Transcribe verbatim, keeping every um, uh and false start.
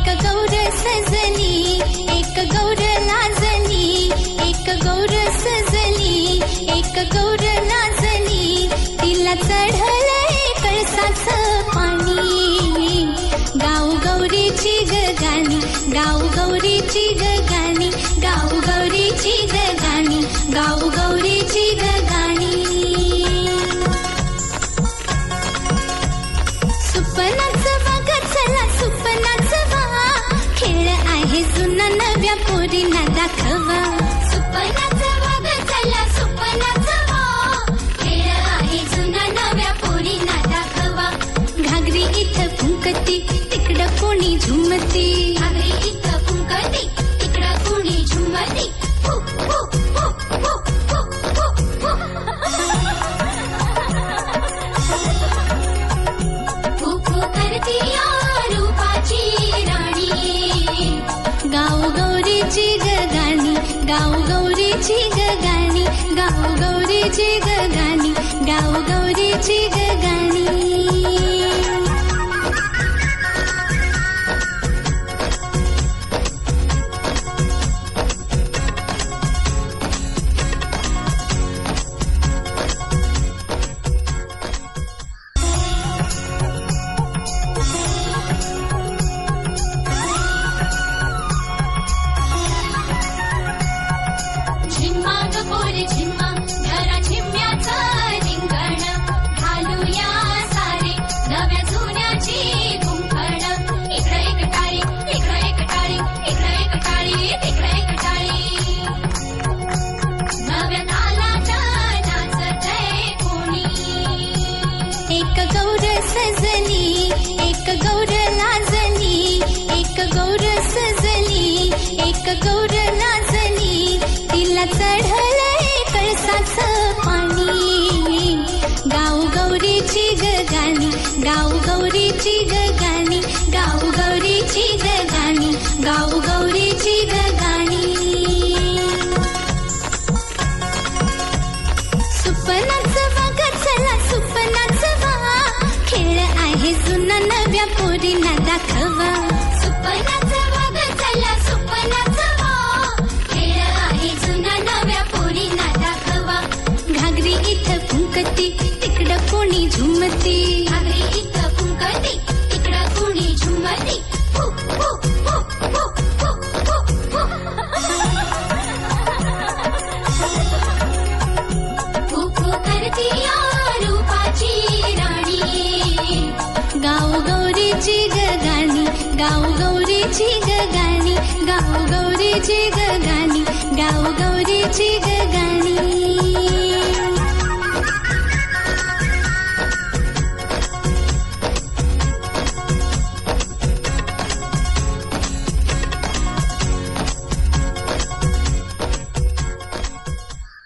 एक गौर सजली एक गौर लाजली एक गौर सजली एक गौर लाजली तिला चढलंय कळसाचं पाणी गाऊ गौरीची ग गाणी गाऊ गौरीची ग गाणी गाऊ गौरीची ग गाणी गाऊ गौरीची ग गाणी सुपनाचं वाग चला सुपनाचं वा खेळ आहे जुना नव्या पोरींना दाखवा सुपनाचं वाग चला सुपनाचं वा खेळ आहे जुना नव्या पोरींना दाखवा घागरी इथं फुंकती तिकडं कोणी झुमती घागरी इथं फुंकती तिकडं कोणी झुमती फु, फु, फु, फु, फु, फु, फु. फु, फु करती या रूपाची राणी गाऊ गौरीची ग गाणी गाऊ गौरीची ग गाणी गाऊ गौरीची ग गाणी गाऊ गौरीची ग गाणी एक गौर सजली एक गौर लाजली एक गौर सजली एक गौर लाजली तिला चढलंय कळसाचं पाणी गाऊ गौरीची ग गाणी गाऊ गौरीची ग गाणी गाऊ गौरीची ग गाणी गाऊ गौरीची ग गाणी सुपनाचं वाग चला सुपनाचं वा खेळ आहे जुना नव्या पोरींना दाखवा सुपनाचं वाग चला सुपनाचं वा खेळ आहे जुना नव्या पोरींना दाखवा घागरी इथं फुंकती तिकडं कोणी झुमती घागरी इथं फुंकती तिकडं कोणी झुमती फु, फु, फु, फु, फु, फु, फु. फु, फु करती या रूपाची राणी गाऊ गौरीची ग गाणी गाऊ गौरीची ग गाणी गाऊ गौरीची ग गाणी गाऊ गौरीची ग गाणी